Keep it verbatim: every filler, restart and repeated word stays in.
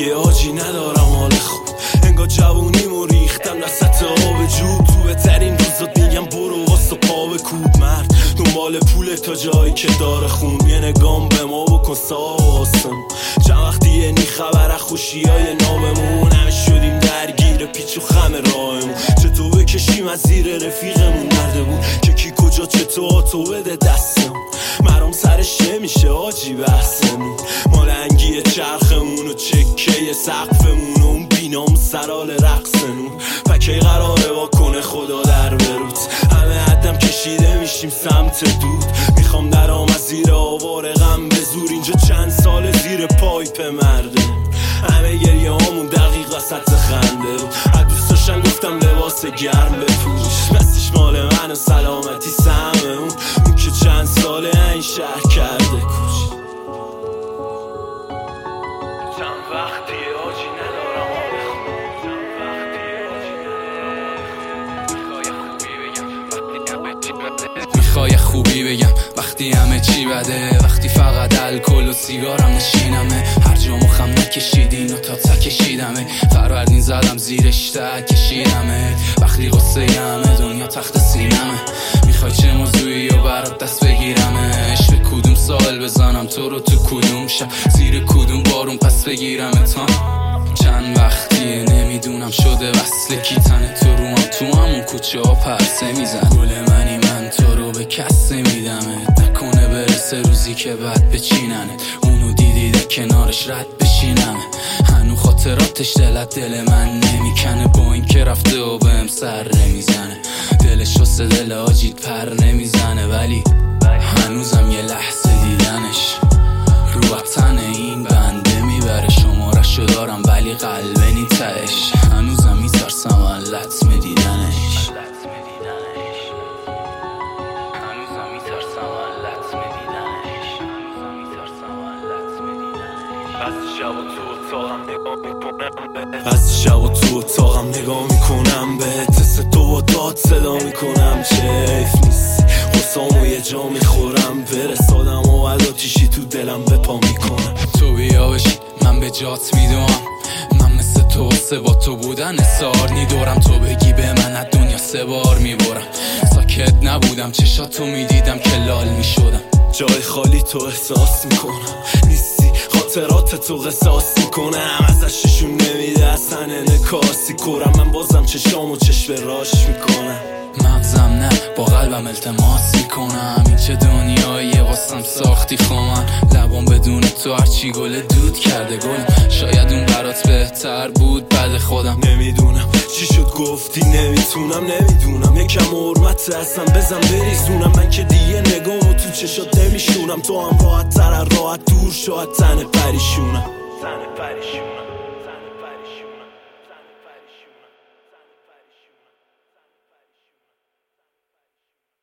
وقتیه آجی ندارم حال خوب، انگار جوونیمو ریختم وسط آب جود. تو بهترین روزات میگم برو واسه پا بکوب، مرد دنبال پول تا جایی که داره خون. یه نگام به ما بکن ساسم، چند وقتیه نی خبر خوشیای ناممون. همه شدیم درگیر پیچ و خم راهمون، چطور بکشیم از زیر رفیقمون مرده بود که کی کجا چطور تو بده دستمون. مرام سرش نمیشه آجی بحثمون، مالنگی چرخمون و چکه سقفمون و اون بینام سرال رقصمون. پکی قراره با کنه خدا در بروت، همه حدم کشیده میشیم سمت دود. میخوام درام از زیر آوار غم به زور، اینجا چند سال زیر پایپ مرده. همه گریه همون دقیق وسط خنده بود، از دوست داشتن گفتم لباس گرم بپوش. بستش مال من و سلامتی سهم اون، اون که چند ساله این شهر کرده کوچ. چند وقتیه آجی ندارم حال خوب، چند وقتیه آجی ندارم. میخوای خوبی بگم وقتی همه چی بده، وقتی فقط الکل و سیگارم نشینمه. هر جا مخم نکشیدین و تا تا کشیدمه، فروردین زدم زیرش تا کشیدمه. وقتی قصه همه دنیا تخت سینمه، میخوای چه موضوعی و برات دست بگیرمش؟ به کدوم سوال بزنم تو رو تو کدوم شب، زیر کدوم بارون پس بگیرم تا. چند وقتیه نمیدونم شده وصله کی تنه تو رو هم، تو همون کوچه ها پرسه میزن. گل منی من تو رو به کس میدمت، نکنه برسه روزی که بعد بچیننه. اونو دیدی ده کنارش رد بشینمه، هنو خاطراتش دلت دل من نمیکنه. با این که رفته و بهم سر نمیزنه، دلش واسه دل آجید پر نمیزنه. ولی هنوزم یه لحظه دیدنش رو وطن این بنده میبره. شمارشو دارم ولی قلبه نی تهش، هنوزم میترسم از لطم دیدنش. هنوزم میترسم از لطم دیدنش. از شب و تو اتاقم نگاه میکنم، از شب و تو اتاقم نگاه میکنم به تست تو با داد صدا میکنم. چیف نیستی خسامو یه جا میخورم، برسادم و بعد آتیشی تو دلم به پا میکنم. تو بیا بشی من به جات میدوم، من مثل تو سه با تو بودن سار نیدورم. تو بگی به من از دنیا سه بار میبرم، ساکت نبودم چشاتو میدیدم که لال میشدم. جای خالی تو احساس میکنم، نیستی خاطرات تو قصاص میکنم. ازش نشون نمیده اصلا انعکاسی کنم، من بازم چشامو چشم راش میکنم. مغزم نه با قلبم التماس میکنم، این چه دنیاییه واسم ساختی خومن. لبام بدون تو هرچی گل دود کرده گلم، شاید اون برات بهتر بود بعد خودم. نمیدونم چی شد گفتی نمیتونم، نمیدونم یکم حرمت اصلا بزن بریزونم. من که دیگه نگامو تو چشات نمیشونم، تو هم راحت تر راحت دور شاید تن پریشونم، تن پریشونم.